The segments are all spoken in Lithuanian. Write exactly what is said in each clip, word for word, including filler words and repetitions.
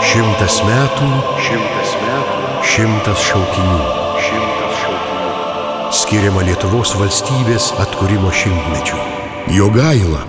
Šimtas metų, šimtas metų, šimtas šaukinių, šimtas šaukinių. Skiriama Lietuvos valstybės atkūrimo šimtmečiui. Jogaila,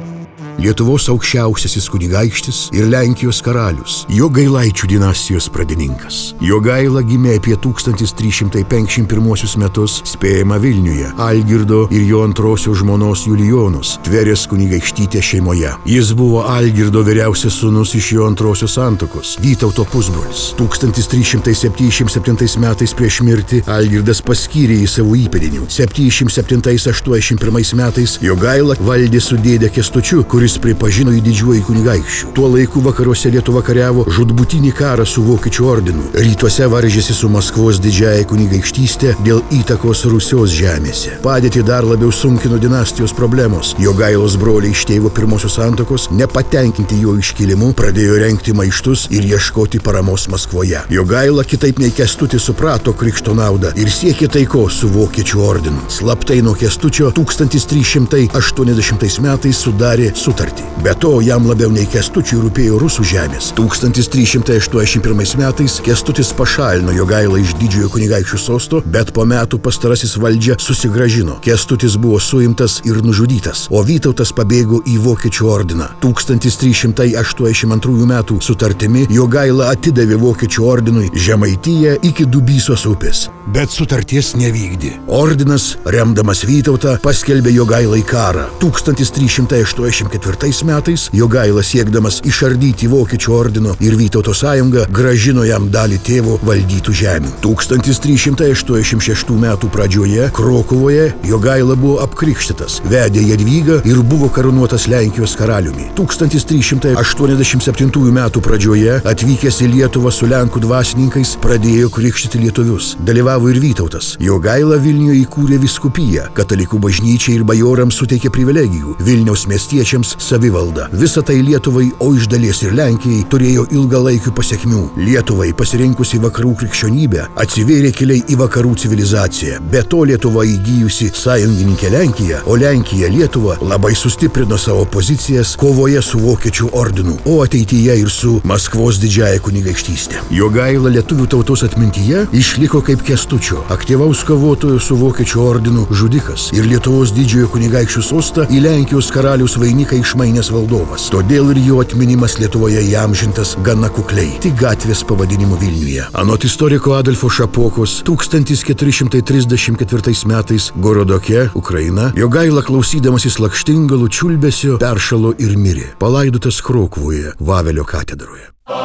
Lietuvos aukščiausiasis kunigaikštis ir Lenkijos karalius, Jogailaičių dinastijos pradininkas. Jogaila gimė apie tūkstantis trys šimtai penkiasdešimt pirmuosius metus, spėjama Vilniuje, Algirdo ir jo antrosios žmonos Julijonos, Tverės kunigaikštytės šeimoje. Jis buvo Algirdo vyriausias sūnus iš jo antrosios santuokos, Vytauto pusbrolis. tūkstantis trys šimtai septyniasdešimt septintais metais prieš mirtį Algirdas paskyrė į savo įpėdinių. septyniasdešimt septintais aštuoniasdešimt pirmais metais Jogaila valdė su dėde Kęstučiu, kuris pripažino į didžiuoju kunigaikščiu. Tuo laiku vakaruose Lietuva kariavo žūtbūtinį karą su Vokiečių ordinu. Rytuose varžėsi su Maskvos didžiąja kunigaikštystė dėl įtakos Rusijos žemėse. Padėtį dar labiau sunkino dinastijos problemos. Jogailos broliai iš tėvo pirmosios santuokos, nepatenkinti jo iškilimu, pradėjo rengti maištus ir ieškoti paramos Maskvoje. Jogaila, kitaip nei Kęstutis, suprato krikšto naudą ir siekė taikos su Vokiečių ordinu. Slaptai nuo Kęstučio tūkstantis trys šimtai aštuoniasdešimtais metais sudarė sutartį. Be to, jam labiau nei Kęstučiui rūpėjo rusų žemės. tūkstantis trys šimtai aštuoniasdešimt pirmais metais Kęstutis pašalino Jogailą iš didžiojo kunigaikščių sosto, bet po metų pastarasis valdžią susigrąžino. Kęstutis buvo suimtas ir nužudytas, o Vytautas pabėgo į Vokiečių ordiną. tūkstantis trys šimtai aštuoniasdešimt antrųjų metų sutartimi Jogaila atidavė Vokiečių ordinui Žemaitiją iki Dubysos upės, bet sutarties nevykdė. Ordinas, remdamas Vytautą, paskelbė Jogailai karą. tūkstantis trys šimtai aštuoniasdešimt ketvirtais metais Jogaila, siekdamas išardyti Vokiečių ordino ir Vytauto sąjungą, grąžino jam dalį tėvo valdytų žemių. tūkstantis trys šimtai aštuoniasdešimt šeštų metų pradžioje Krokuvoje Jogaila buvo apkrikštytas, vedė Jadvygą ir buvo karūnuotas Lenkijos karaliumi. tūkstantis trys šimtai aštuoniasdešimt septintųjų metų pradžioje atvykęs į Lietuvą su lenkų dvasininkais pradėjo krikštyti lietuvius. Dalyvavo ir Vytautas. Jogaila Vilniuje įkūrė vyskupiją, katalikų bažnyčiai ir bajorams suteikė privilegijų, Vilniaus miestiečiams savivaldą. Visa tai Lietuvai, o iš dalies ir Lenkijai, turėjo ilgalaikių pasiekmių. Lietuvai, pasirinkusi vakarų krikščionybę, atsivėrė keliai į vakarų civilizaciją. Be to Lietuva įgijusi sąjungininkę Lenkiją, o Lenkija Lietuva labai sustiprino savo pozicijas kovoje su Vokiečių ordinu, o ateityje ir su Maskvos didžiąja kunigaikštystė. Jogaila lietuvių tautos atmintyje išliko kaip Kęstučio, aktyvaus kovotojo su Vokiečių ordinu žudikas ir Lietuvos didžiojo kunigaikščių sostą į Lenkijos karaliaus vainiką išmainęs valdovas. Todėl ir jo atminimas Lietuvoje įamžintas gana kukliai, tik gatvės pavadinimu Vilniuje. Anot istoriko Adolfo Šapokos, tūkstantis keturi šimtai trisdešimt ketvirtais metais Gorodoke, Ukraina, Jogaila, klausydamasis lakštingalų čiulbesio, peršalo ir mirė, palaidotas Krokuvoje, Vavelio katedroje.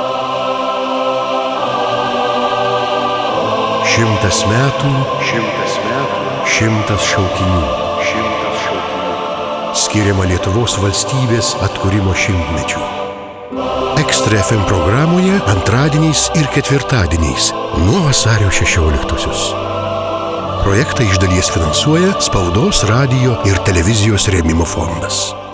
Šimtas metų, šimtas metų, šimtas šaukinių, šimtas šaukinių. Skiriama Lietuvos valstybės atkūrimo šimtmečiui. Ekstra F M programoje antradieniais ir ketvirtadieniais nuo vasario šešioliktosios. Projektą iš dalies finansuoja Spaudos, radijo ir televizijos rėmimo fondas.